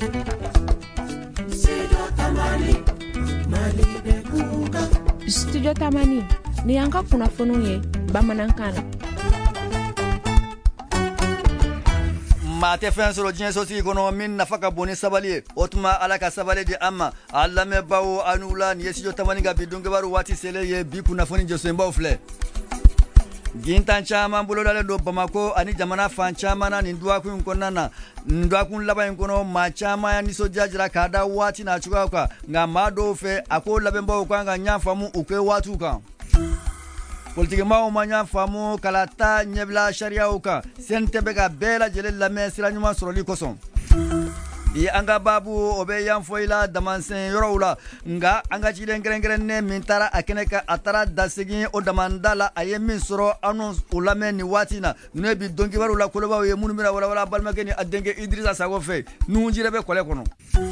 Studio Tamani ni yanka kunnafoniw ye bamanankan na. maa tɛ fɛn sɔrɔ diɲɛ sotigi kɔnɔ min nafa ka bon ni sabali ye o tuma ala ka sabali di an ma a lamɛnbaw a n'u la nin ye studio Tamani ka bi donkebaru waati selen ye bi kunnafoni jɔsenbaw filɛ. Gintan caman bolodalen don Bamako ani jamana fan caman na nin duwakun kɔnɔna na nin duwakun laban in kɔnɔ maa caman nisɔndiya jira k'a da waati n'a cogoyaw kan nka maa dɔw fɛ a ko labɛnbaw kan ka ɲa faamu u kɛ waatiw kan. Politikimaaw ma ɲa faamu kala ta ɲɛbila sariyaw kan CNT bɛ ka bɛɛ lajɛlen lamɛn sira ɲuman sɔrɔli kosɔn. Bi an ka baabu o bɛ yan fɔ i la damansɛn yɔrɔw la nka an ka ciden kɛrɛnkɛrɛnnen min taara a kɛnɛ kan a taara dasegin o damanda la a ye min sɔrɔ an o lamɛn nin waati na ninnu ye bi donkibaru la kolobaw ye minnu bɛna walawala balimakɛ ni a denkɛ Idirisa Sago fɛ nuhunjire bɛ kɔlɛ kɔnɔ.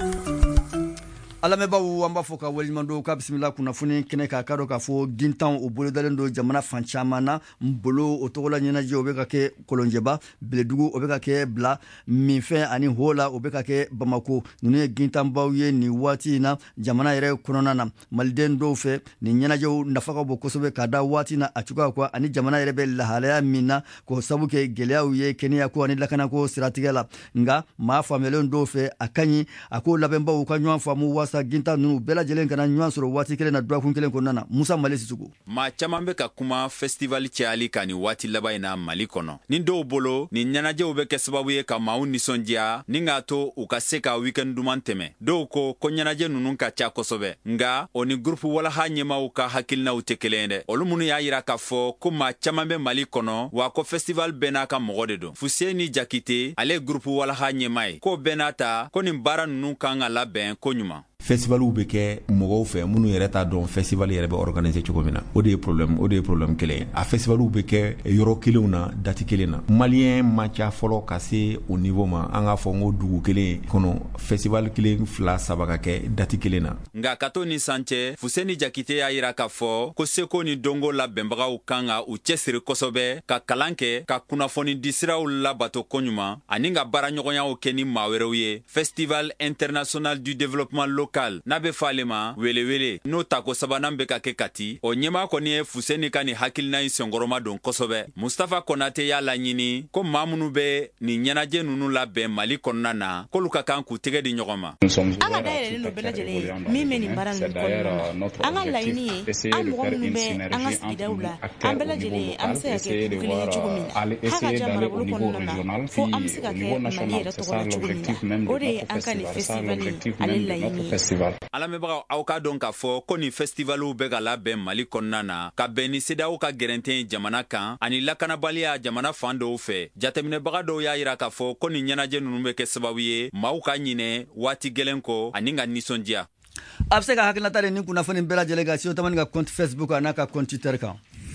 Alamɛbaw an b'a fɔ ka waliɲuman don ka bisimila kunnafoni kɛnɛ k'a ka dɔn k'a fɔ gintan o bolodalen don jamana fan caman na Mbolo o tɔgɔla ɲɛnajɛ o bɛ ka kɛ Kolonjɛba Beledugu o bɛ ka kɛ Bila Minfɛn ani Hola o bɛ ka kɛ Bamako ninnu ye gintanbaw ye nin waati in na jamana yɛrɛ kɔnɔna na maliden dɔw fɛ nin ɲɛnajɛw nafa ka bon kosɛbɛ k'a da waati na a cogoya kan ani jamana yɛrɛ bɛ lahalaya min na k'o sabu kɛ gɛlɛyaw ye kɛnɛyako ani lakanako siratigɛ la nka maa faamuyalen dɔw fɛ a ka ɲi a ko labɛnbaw ka ɲɔgɔn faamu sa ginta ninnu bɛɛ lajɛlen kana ɲɔgɔn sɔrɔ waati kelen na duwakun kelen kɔnɔna na Musa Male Sisugu. Maa caman bɛ ka kuma festival cayali kan nin waati laban in na Mali kɔnɔ. Nin dɔw bolo nin ɲɛnajɛw bɛ kɛ sababu ye ka maaw nisɔndiya ni k'a to u ka se ka weekend duman tɛmɛ. Dɔw ko ɲɛnajɛ ninnu ka ca kosɛbɛ nka o ni groupe walaha ɲɛmaw ka hakilinaw tɛ kelen ye dɛ. Olu minnu y'a yira k'a fɔ ko maa caman bɛ Mali kɔnɔ wa ko festival bɛɛ n'a ka mɔgɔ de don. Fuseni Jakite ale ye groupe walaha ɲɛma ye ko bɛɛ n'a ta ko nin baara ninnu kan ka labɛn ko ɲuman. Festivalw bɛ kɛ mɔgɔw fɛ minnu yɛrɛ t'a dɔn festival yɛrɛ bɛ organiser cogo min na o de ye problème kelen ye a festivalw bɛ kɛ yɔrɔ kelenw na dati kelen na malien ma ca fɔlɔ ka se o niveau ma an k'a fɔ n ko dugu kelen kɔnɔ festival kelen fila saba ka kɛ dati kelen na nka ka to ni san cɛ Fuseni Jakite y'a yira k'a fɔ ko seko ni dongo labɛnbagaw kan ka u cɛsiri kosɛbɛ ka kalan kɛ ka kunnafoni di siraw labato koɲuman ani ka baaraɲɔgɔnyaw kɛ ni maa wɛrɛw ye Festival International du Développement Local n'a bɛ fɔ ale ma welewele n'o tako sabanan bɛ ka kɛ Kati o ɲɛmaa kɔni ye Fuseni ka nin hakilina in sɔngɔrɔma don kosɛbɛ Mustafa Konate y'a laɲini ko maa minnu bɛ nin ɲɛnajɛ ninnu labɛn Mali kɔnɔna na k'olu ka kan k'u tɛgɛ di ɲɔgɔn ma. An ka dayɛlɛlen don bɛɛ lajɛlen ye min bɛ nin baara ninnu kɔnɔna na an ka laɲini ye an mɔgɔ minnu bɛ an ka sigidaw la an bɛɛ lajɛlen an bɛ se ka kɛ kelen ye cogo min na hakaja marabolo kɔnɔna na fo an bɛ se ka kɛ Mali yɛrɛ tɔgɔ la cogo min na o de ye an ka nin festival ale laɲini ye. Alamɛbagaw aw ka dɔn k'a fɔ ko nin festivalw bɛ ka labɛn Mali kɔnɔna na ka bɛn ni CEDEAO ka gɛrɛntɛ jamana kan ani lakanabaliya jamana fan dɔw fɛ jateminɛbaga dɔw y'a yira k'a fɔ ko nin ɲɛnajɛ ninnu bɛ kɛ sababu ye maaw ka ɲinɛ waati gɛlɛn kɔ ani ka nisɔndiya. A bɛ se ka hakilinata de nin kunnafoni bɛɛ lajɛlen kan studio Tamani ka compte Facebook a n'a ka compte Twitter kan.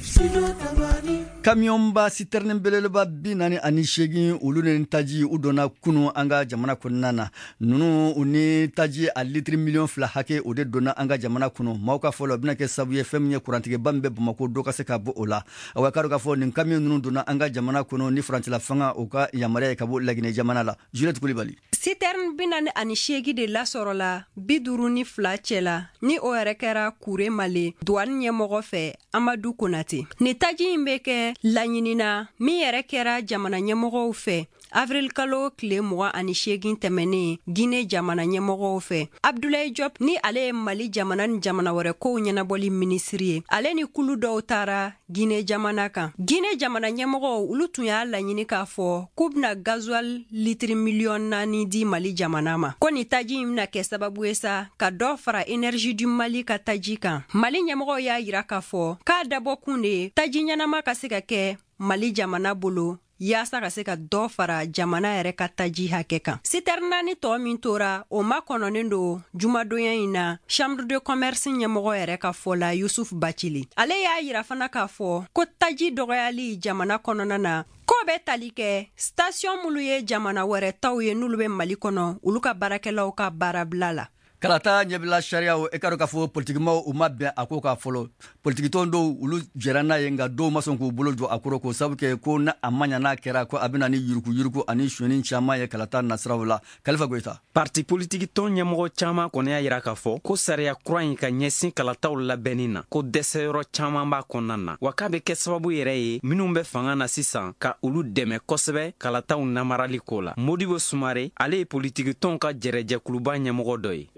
Kamiyɔnba citerne belebeleba 48 olu ni taji u donna kunu an ka jamana kɔnɔna na ninnu u ni taji a litiri miliyɔn 2 hakɛ o de donna an ka jamana kɔnɔ maaw ka fɔ la o bɛna kɛ sababu ye fɛn min ye kurantigɛba min bɛ Bamako dɔ ka se ka bɔ o la awa ka dɔn k'a fɔ nin kamiyon ninnu donna an ka jamana kɔnɔ ni farancɛla fanga o ka yamaruya ye ka bɔ Laginɛ jamana la Juliette Kulibali. Citerne 48 de lasɔrɔla 52 cɛla ni o yɛrɛ kɛra Kure Male douane ɲɛmɔgɔ fɛ Amadu Konate. Ni taji in bɛ kɛ laɲinina min yɛrɛ kɛra jamana ɲɛmɔgɔw fɛ avril kalo tile 28 tɛmɛnen Guinée jamana ɲɛmɔgɔw fɛ Abdoulaye Diop ni ale ye Mali jamana ni jamana wɛrɛ kow ɲɛnabɔli minisiri ye ale ni kulu dɔw taara Guinée jamana kan Guinée jamana ɲɛmɔgɔw olu tun y'a laɲini k'a fɔ k'u bɛna gasoil litiri miliyɔn 4 di Mali jamana ma ko ni taji in bɛna kɛ sababu ye sa ka dɔ fara énergie du Mali ka taji kan Mali ɲɛmɔgɔw y'a yira k'a fɔ k'a dabɔ kun de ye taji ɲɛnama ka se ka kɛ Mali jamana bolo yaasa ka se ka dɔ fara jamana yɛrɛ ka taji hakɛ kan citerne 4 tɔ min tora o ma kɔnɔnen do jumadonya in na chambre de commerce ɲɛmɔgɔ yɛrɛ ka fɔ la Yusuf Bacili ale y'a yira fana k'a fɔ ko taji dɔgɔyali jamana kɔnɔna na ko bɛ tali kɛ station minnu ye jamana wɛrɛ taw ye n'olu bɛ Mali kɔnɔ olu ka baarakɛlaw ka baarabila la kalata ɲɛbila sariyaw e ka dɔ k'a fɔ politikimaw u ma bɛn a ko k'a fɔlɔ politikitɔn dɔw olu jɛra n'a ye nka dɔw ma sɔn k'u bolo jɔ a kɔrɔ k'o sabu kɛ ko na a ma ɲa n'a kɛra ko a bɛna ni yuruku ani sonyani caaman ye kalata nasiraw la. Kalifa Goyita. Parti politique tɔn ɲɛmɔgɔ caaman kɔni y'a yira k'a fɔ ko sariya kura in ka ɲɛsin kalataw labɛnni na ko dɛsɛyɔrɔ caaman b'a kɔnɔna na wa k'a bɛ kɛ sababu yɛrɛ ye minnu bɛ fanga na sisan ka olu dɛmɛ kosɛbɛ kalataw namarali ko la. Modibo Sumare ale ye politique tɔn ka jɛrɛjɛkuluba ɲɛmɔgɔ dɔ ye.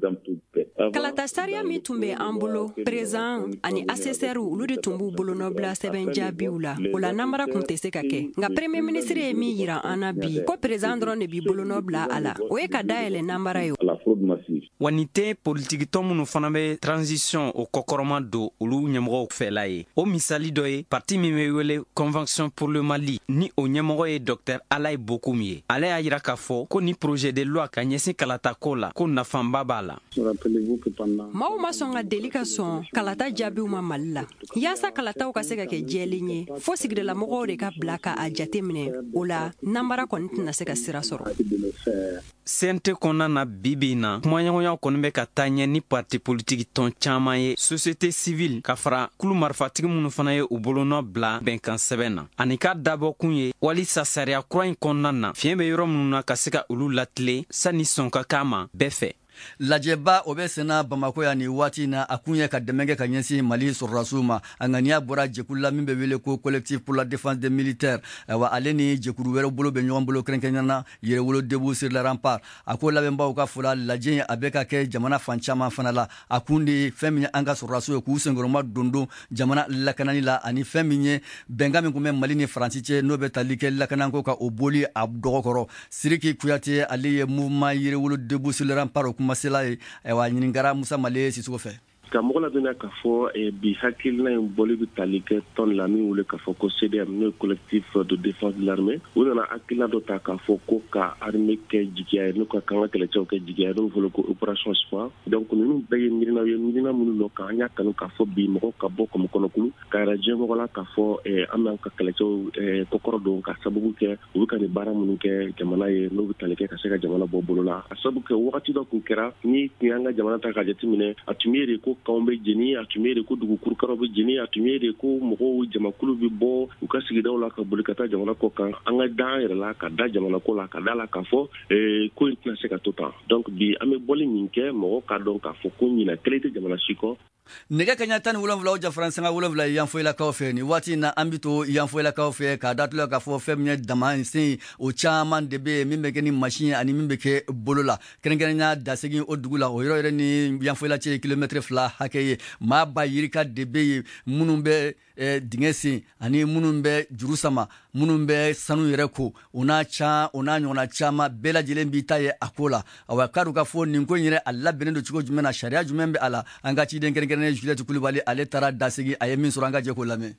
Kalata sariya min tun bɛ an bolo président ani assesseur olu de tun b'u bolonɔbila sɛbɛn jaabiw la o la namara kun tɛ se ka kɛ nka premier ministre ye min yira an na bi ko président dɔrɔn de b'i bolonɔbila a la o ye ka dayɛlɛ namara ye. Wa nin tɛ politikitɔn minnu fana bɛ transition o kɔkɔrɔma don olu ɲɛmɔgɔw fɛla ye o misali dɔ ye parti min bɛ wele convention pour le Mali ni o ɲɛmɔgɔ ye Dr Alaye Bokoum ye ale y'a yira k'a fɔ ko ni projet de loi ka ɲɛsin kalata ko la ko nafanba b'a la. Maaw ma sɔn ka deli ka sɔn kalata jaabiw ma Mali la yaasa kalataw ka se ka kɛ jɛlen ye fo sigidalamɔgɔw de ka bila ka a jate minɛ o la namara kɔni tɛna se ka sira sɔrɔ. CNT kɔnɔna na bibi na kumaɲɔgɔnyaw kɔni bɛ ka taa ɲɛ ni parti politique tɔn caaman ye société civile ka fara kulu marifatigi minnu fana ye u bolonɔ bila bɛnkan sɛbɛn na ani ka dabɔ kun ye walisa sariya kura in kɔnɔna na fiɲɛ bɛ yɔrɔ minnu na ka se ka olu latile sanni sɔn ka k'a ma bɛɛ fɛ. Lajɛba o bɛ senna Bamako ya ni waati na a kun ye ka dɛmɛ kɛ ka ɲɛsin Mali sɔrɔdasiw ma a ŋaniya bɔra jɛkulu la min bɛ wele ko collectif pour la défense des militaires wa ale ni jɛkulu wɛrɛw bolo bɛ ɲɔgɔn bolo kɛrɛnkɛrɛnnena Yɛrɛwolo debout sur le rempart a ko labɛnbaw ka fɔla lajɛ a bɛ ka kɛ jamana fan caman fana la a kun de ye fɛn min ye an ka sɔrɔdasiw ye k'u senkɔrɔma dondon jamana lakanani la ani fɛn min ye bɛnkan min kun bɛ Mali ni Faransi cɛ n'o bɛ tali kɛ lakanako ka o boli a dɔgɔkɔrɔ Sidiki Kuyate ale ye mouvement Yɛrɛwolo debout sur le rempart masela ye wa ɲininkara Musa Male Sisoko fɛ. Ka mɔgɔ ladɔnya k'a fɔ bi hakilina in bɔli bɛ tali kɛ tɔn la min wele k'a fɔ ko CDM n'o ye collectif de défense de l'armée u nana hakilina dɔ ta k'a fɔ ko ka armée kɛ jigiya ye n'u ka kan ka kɛlɛcɛw kɛ jigiya ye n'o fɔlɔ ko opération espoir donc ninnu bɛɛ ye miirinaw ye miirina minnu nɔ kan an y'a kanu k'a fɔ bi mɔgɔ ka bɔ kɔmɔ kɔnɔkulu ka yɛrɛ diɲɛmɔgɔ la k'a fɔ an b'an ka kɛlɛcɛw kɔkɔrɔ don ka sababu kɛ u bɛ ka nin baara minnu kɛ jamana ye n'u bɛ tali kɛ ka se ka jamana bɔ bolo la a sababu kɛ wagati dɔ kun kɛra ni tun y'an ka jamana ta ka jateminɛ a tun bɛ de ko kanw bɛ jeni a tun bɛ de ko dugukurukaraw bɛ jeni a tun bɛ de ko mɔgɔw jamakulu bɛ bɔ u ka sigidaw la ka boli ka taa jamana kɔ kan an ka da an yɛrɛ la ka da jamana ko la ka da la k'a fɔ ko in tɛna se ka to tan donc bi an bɛ bɔli min kɛ mɔgɔw k'a dɔn k'a fɔ ko ɲina kelen tɛ jamana si kɔ. Nɛgɛ kaɲa 17 o jafran sanga 7 yanfoyilakaw fɛ ni waati na an bi to yanfoyilakaw fɛ k'a datula k'a fɔ fɛn min ye damansen o caaman de bɛ min bɛ kɛ ni machine ani min bɛ kɛ bolo la kɛrɛnkɛrɛnya dasegin o dugu la o yɔrɔ yɛrɛ ni yanfoyila cɛ kilomètre 2 hakɛ ye maa ba yirika de bɛ yen minnu bɛ dingɛ sen ani minnu bɛ juru sama minnu bɛ sanu yɛrɛ ko o n'a ɲɔgɔnna caaman bɛɛ lajɛlen b'i ta ye a ko la awa k'a dɔn k'a fɔ nin ko in yɛrɛ a labɛnnen don cogo jumɛn na sariya jumɛn bɛ a la an ka ciden kɛrɛnkɛrɛnnen Juliette Kulibali ale taara dasigi a ye min sɔrɔ an ka jɛ k'o lamɛn.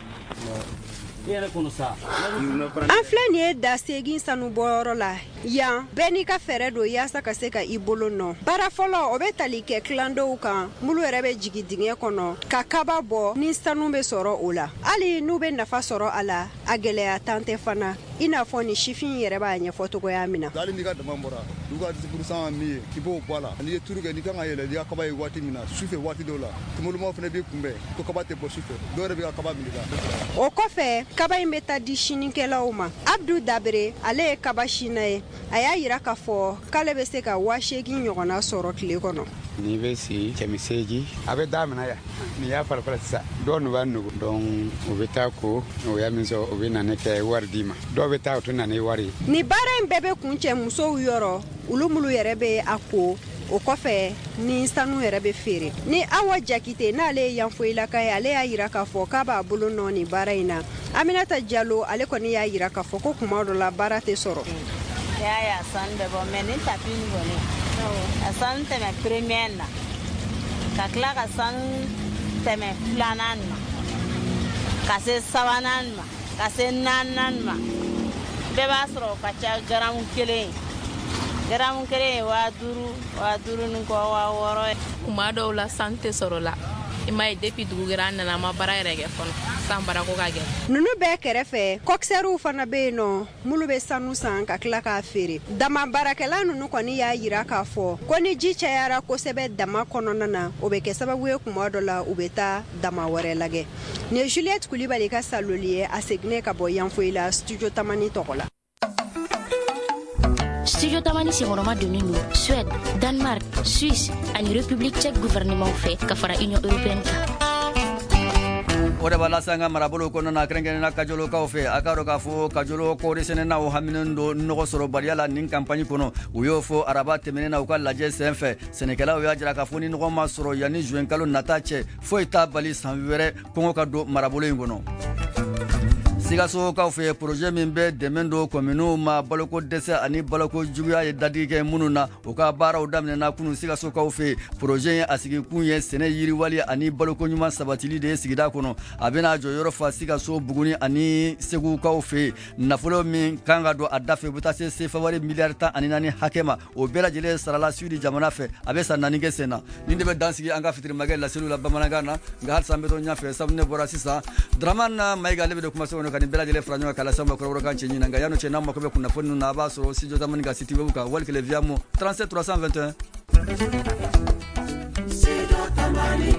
An filɛ nin ye dasegin sanubɔyɔrɔ la yan bɛɛ n'i ka fɛɛrɛ don yaasa ka se ka i bolo nɔ baara fɔlɔ o bɛ tali kɛ tilandenw kan mulu yɛrɛ bɛ jigi dingɛ kɔnɔ ka kaba bɔ ni sanu bɛ sɔrɔ o la hali n'u bɛ nafa sɔrɔ a la a gɛlɛya tan tɛ fana i n'a fɔ ni sifin yɛrɛ b'a ɲɛfɔ togoya min na. hali n'i ka dama bɔra n'u ka 10% min ye k'i b'o bɔ a la n'i ye turu kɛ n'i kan ka yɛlɛ n'i ka kaba ye waati min na sufɛ waati dɔw la tumulumaw fana b'i kunbɛn ko kaba tɛ bɔ sufɛ dɔw yɛrɛ bɛ ka kaba minɛ o kɔfɛ kaba in bɛ taa di sinikɛlaw ma Abdou Dabere ale ye kaba sina ye a y'a yira k'a fɔ k'ale bɛ se ka 8,000 ɲɔgɔnna sɔrɔ tile kɔnɔ. N'i bɛ si cɛmisɛnji a bɛ daminɛ yan n'i y'a fara sisan dɔw n'u b'a nugu donc u bɛ taa ko o y'a min sɔrɔ u bɛ na ne kɛ wari d'i ma dɔw bɛ taa u tɛ na ni wari ye. Ni baara in bɛɛ bɛ kun cɛ musow yɔrɔ olu mulu yɛrɛ bɛ a ko o kɔfɛ ni sanu yɛrɛ bɛ feere ni Awa Jakite n'ale ye yanfoyilaka ye ale y'a yira k'a fɔ k'a b'a bolo nɔ ni baara in na Aminata Diallo ale kɔni y'a yira k'a fɔ ko kuma dɔ la baara tɛ sɔrɔ. y'a san bɛɛ bɔ mais ni tapi ni kɔni a san tɛmɛ première na ka tila ka san tɛmɛ filanan na ka se sabanan ma ka se naaninan ma bɛɛ b'a sɔrɔ o ka ca garamu kelen ye 5,000 ni kɔ 6,000 kuma dɔw la san tɛ sɔrɔ la ima ye depuis dugu kɛra an nana ma baara yɛrɛ kɛ fɔlɔ san baara ko ka gɛlɛn. Nunu bɛɛ kɛrɛfɛ kokisɛriw fana bɛ yen nɔ minnu bɛ sanu san ka tila k'a feere. Dama baarakɛla nunu kɔni y'a yira k'a fɔ ko ni ji cayara kosɛbɛ dama kɔnɔna na o bɛ kɛ sababu ye kuma dɔ la u bɛ taa dama wɛrɛ lagɛ. Ni ye Juliette Kulibali ka saloli ye a seginnen ka bɔ Yanfoyi la studio Tamani tɔgɔ la. Studio Tamani senkɔrɔma donnen don Suède, Danemark, Suisse ani République tchèque gouvernement fɛ ka fara Union européenne kan. O de b'a lase an ka marabolo kɔnɔna kɛrɛnkɛrɛnnena kajolokaw fɛ a k'a dɔn k'a fɔ kajolo kɔɔrisɛnɛnaw haminen don nɔgɔsɔrɔbaliya la nin kampaɲi kɔnɔ u y'o fɔ araba tɛmɛnen na u ka lajɛ sen fɛ sɛnɛkɛlaw y'a jira k'a fɔ ni nɔgɔ ma sɔrɔ yanni juin kalo nata cɛ foyi t'a bali san wɛrɛ kɔngɔ ka don marabolo in kɔnɔ. Sigasokaw fɛ projet min bɛ dɛmɛ don kominiw ma baloko dɛsɛ ani baloko juguya ye dadigi kɛ minnu na u ka baaraw daminɛna kunu Sigasokaw fɛ projet ye a sigikun ye sɛnɛ yiriwali ani baloko ɲuman sabatili de ye sigida kɔnɔ a bɛna jɔyɔrɔ fa Sigaso Buguni ani Segukaw fɛ nafolo min kan ka don a da fɛ u bɛ taa se sefawari miliyari 14 hakɛ ma o bɛɛ lajɛlen sarala Sudi jamana fɛ a bɛ san 4 kɛ sen na nin de bɛ dansigi an ka fitirimakɛ laseliw la bamanankan na nka halisa an bɛ to ɲɛfɛ sabu ne bɔra sisan Dramane Mayiga ale bɛ don kumaso kɔnɔ ka nin bɛɛ lajɛlen fara ɲɔgɔn kan k'a lase aw ma kɔrɔbɔrɔkan cɛ ɲinan nka yanni o cɛ n'aw mako bɛ kunnafoni ninnu na a b'a sɔrɔ studio Tamani ka site web kan wali kelen via mo 37 321. Studio Tamani.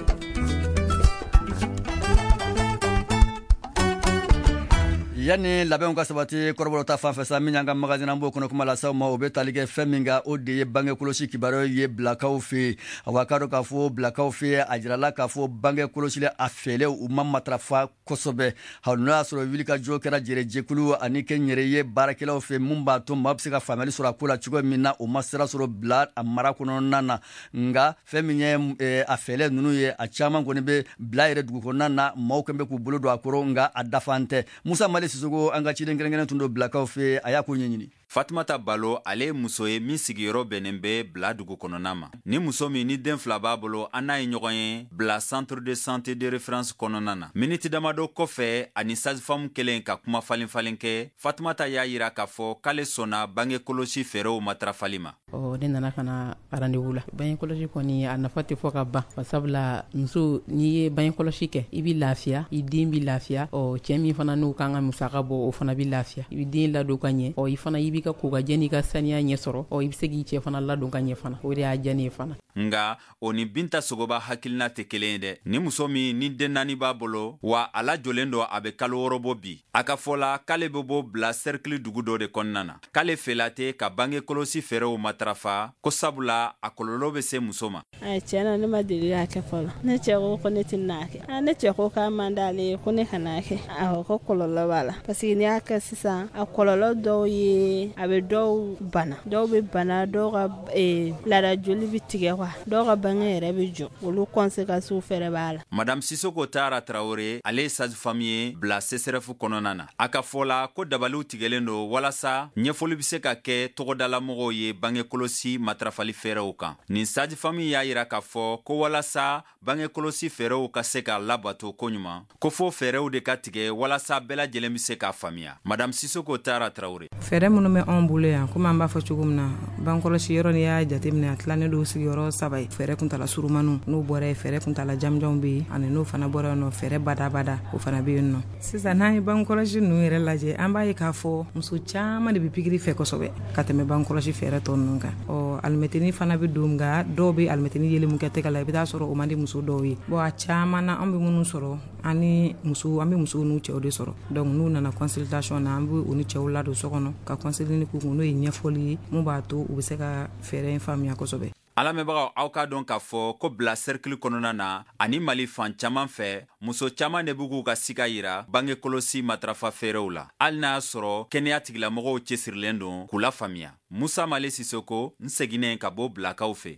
yanni labɛnw ka sabati kɔrɔbɔrɔ ta fanfɛ sa min y'an ka magasin an b'o kɔnɔ kuma lasaw ma o bɛ tali kɛ fɛn min kan o de ye bange kɔlɔsi kibaruyaw ye bilakaw fɛ wa k'a dɔn k'a fɔ bilakaw fɛ a jirala k'a fɔ bange kɔlɔsili a fɛlɛw u ma matarafa kosɛbɛ hali n'o y'a sɔrɔ wulikajɔ kɛra jɛrɛjɛkulu ani kɛnyɛrɛ ye baarakɛlaw fɛ mun b'a to maa bɛ se ka faamuyali sɔrɔ a ko la cogo min na o ma sira sɔrɔ bila a mara kɔnɔna na nka fɛn min ye a fɛlɛ ninnu ye a caman kɔni bɛ bila yɛrɛ dugu kɔnɔna na maaw kɛn bɛ k'u bolo don a kɔrɔ nka a dafan tɛ Musa Mali Sisoko an ka ciden kɛrɛnkɛrɛn tun don bilakaw fɛ a y'a ko ɲɛɲini. Fatumata Balo ale ye muso ye min sigiyɔrɔ bɛnnen bɛ bila dugu kɔnɔna ma ni muso min ni den fila b'a bolo an n'a ye ɲɔgɔn ye bila centre de santé de référence kɔnɔna na miniti damadɔ kɔfɛ ani sage-femme kelen ka kuma falen kɛ Fatumata y'a yira k'a fɔ k'ale sɔnna bange kɔlɔsi fɛɛrɛw matarafali ma. Ne nana ka na rendez-vous la bange kɔlɔsi kɔni a nafa tɛ fɔ ka ban sabula muso n'i ye bange kɔlɔsi kɛ i bɛ lafiya i den bɛ lafiya cɛ min fana n'o kan ka musaka bɔ o fana bɛ lafiya i bɛ den ladon ka ɲɛ i fana i b'i ka kokajɛ n'i ka saniya ɲɛ sɔrɔ i bɛ se k'i cɛ fana ladon ka ɲɛ fana o de y'a diya ne ye fana. Nga o ni Binta Sogoba hakilina tɛ kelen ye dɛ ni muso min ni den naani b'a bolo wa a lajɔlen don a bɛ kalo 6 bɔ bi a ka fɔ la k'ale bɛ bɔ bila cercle dugu dɔ de kɔnɔna na k'ale fɛla tɛ ka bange kɔlɔsi fɛɛrɛw matarafa ko sabula a kɔlɔlɔ bɛ se muso ma. Tiɲɛ na ne ma deli k'a kɛ fɔlɔ ne cɛ ko ne tɛ n'a kɛ ne cɛ ko k'a man d'ale ye ko ne kana kɛ ko kɔlɔlɔ b'a la parce que n'i y'a kɛ sisan a kɔlɔlɔ dɔw ye a bɛ dɔw bana dɔw bɛ bana dɔw ka laada joli bɛ tigɛ quoi dɔw ka bange yɛrɛ bɛ jɔ olu conséquences fɛrɛ b'a la. Madame Sisoko Tara Traoré ale ye sage-femme ye bila CSRF kɔnɔna na a ka fɔ la ko dabaliw tigɛlen don walasa ɲɛfɔli bɛ se ka kɛ tɔgɔdalamɔgɔw ye bange kɔlɔsi matarafali fɛɛrɛw kan nin sage-femme y'a yira k'a fɔ ko walasa bange kɔlɔsi fɛɛrɛw ka se ka labato koɲuman ko fo fɛɛrɛw de ka tigɛ walasa bɛɛ lajɛlen bɛ se k'a faamuya. Madame Sisoko Tara Traoré. Fɛɛrɛ minnu bɛ anw bolo yan komi an b'a fɔ cogo min na bange kɔlɔsi yɔrɔ n'i y'a jateminɛ a tilannen don sigiyɔrɔ 3 ye fɛɛrɛ kuntala surumaniw n'o bɔra ye fɛɛrɛ kuntala jamjanw bɛ yen ani n'o fana bɔra yen nɔ fɛɛrɛ badabada o fana bɛ yen nɔ sisan n'an ye bange kɔlɔsi ninnu yɛrɛ lajɛ an b'a ye k'a fɔ muso caman de bɛ pikiri fɛ kosɛbɛ ka tɛmɛ bange kɔlɔsi fɛɛrɛ tɔ ninnu kan alimɛtini fana bɛ don nka dɔw bɛ alimɛtini yeli mun kɛ tɛgɛ la i bɛ taa sɔrɔ o man di muso dɔw ye a caman na an bɛ minnu sɔrɔ an bɛ musow n'u cɛw de sɔrɔ donc n'u nana consultation na an bɛ u ni cɛw ladon so kɔnɔ ka consulter k'u kun n'o ye ɲɛfɔli ye mun b'a to u bɛ se ka fɛɛrɛ in faamuya kosɛbɛ. A lamɛnbagaw aw k'a dɔn k'a fɔ ko bila cercle kɔnɔna na ani Mali fan caman fɛ muso caman de b'u k'u ka siga yira bange kɔlɔsi matarafa fɛɛrɛw la hali n'a y'a sɔrɔ kɛnɛya tigilamɔgɔw cɛsirilen don k'u la faamuya. Musa Mali Sisoko n seginnen ka bɔ bilakaw fɛ.